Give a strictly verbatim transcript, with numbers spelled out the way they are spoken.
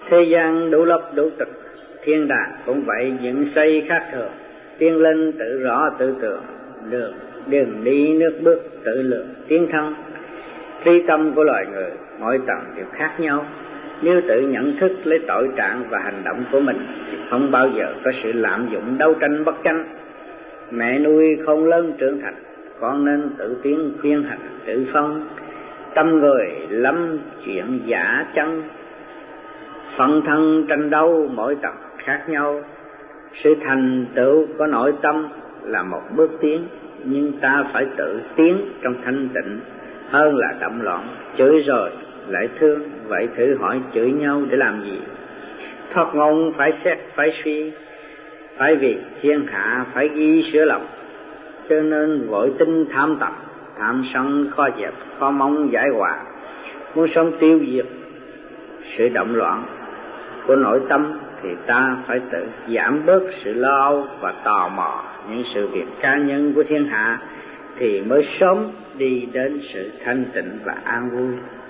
Thế gian đủ lấp đủ tịch, thiên đàng cũng vậy, dựng xây khác thường. Tiên linh tự rõ tự tưởng, đường đường đi nước bước tự lượng tiến thân. Tri tâm của loài người mỗi tầng đều khác nhau. Nếu tự nhận thức lấy tội trạng và hành động của mình thì không bao giờ có sự lạm dụng đấu tranh bất chánh. Mẹ nuôi không lớn trưởng thành, con nên tự tiến khuyên hành tự phân. Tâm người lắm chuyện giả chân, phân thân tranh đấu mỗi tầng khác nhau. Sự thành tựu có nội tâm là một bước tiến, nhưng ta phải tự tiến trong thanh tịnh hơn là động loạn, chửi rồi lại thương. Vậy thử hỏi chửi nhau để làm gì? Thoát ngôn phải xét phải suy, phải vì thiên hạ phải ghi sửa lòng. Cho nên vội tin tham tập, tham sân khó dẹp, khó mong giải hòa. Muốn sống tiêu diệt sự động loạn của nội tâm thì ta phải tự giảm bớt sự lo âu và tò mò những sự việc cá nhân của thiên hạ, thì mới sớm đi đến sự thanh tịnh và an vui.